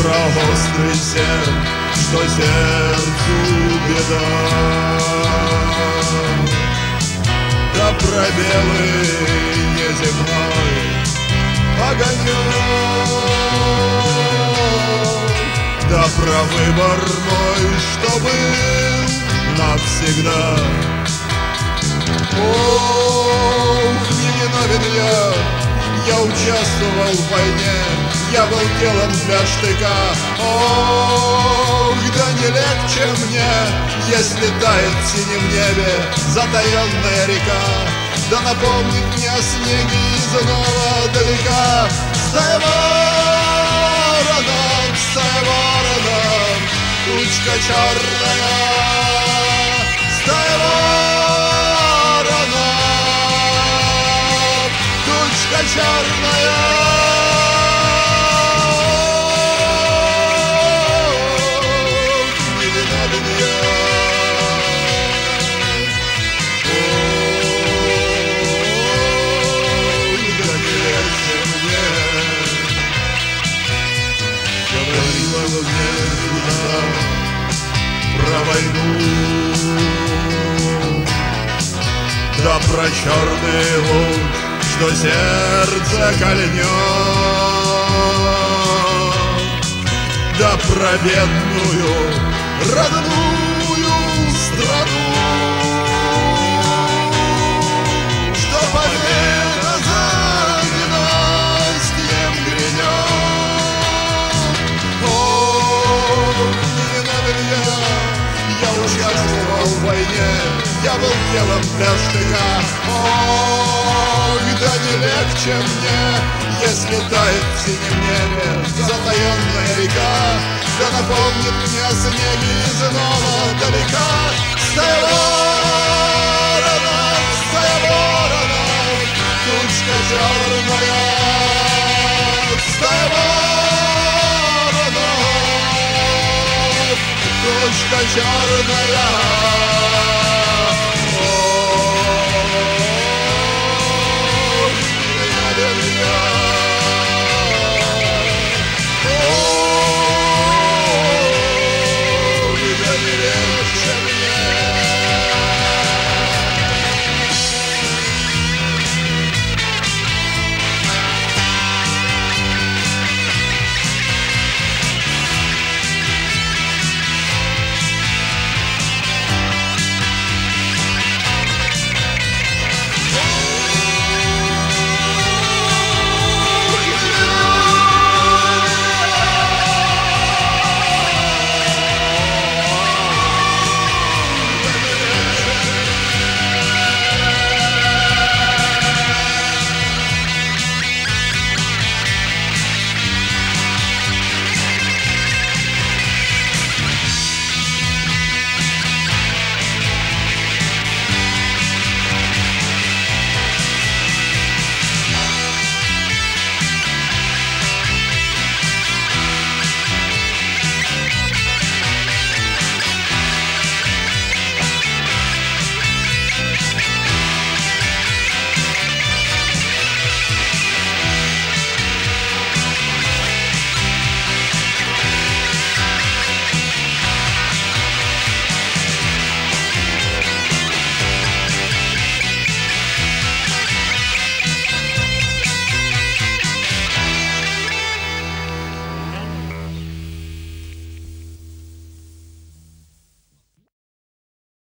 про острый серп, что сердцу беда. Да про белый неземной огонек, да про выбор мой, что был навсегда. Ох, не виновен я участвовал в войне, я был телом для штыка. Ох, да не легче мне, если тает в синем небе затаенная река. Да напомнит мне о снеге иного далека. Стая воронов, тучка черная. Стая воронов, тучка черная. Про войну, да про черный луч, что сердце кольнет, да про бедную родную страну, что победа за ненастьем грядет. Я участвовал в войне, я был телом для штыка. Ох, да не легче мне, если тает в синем небе затаенная река. Да напомнит мне о снеге из иного далека. Стая воронов, тучка черная. Стая воронов, тучка черная.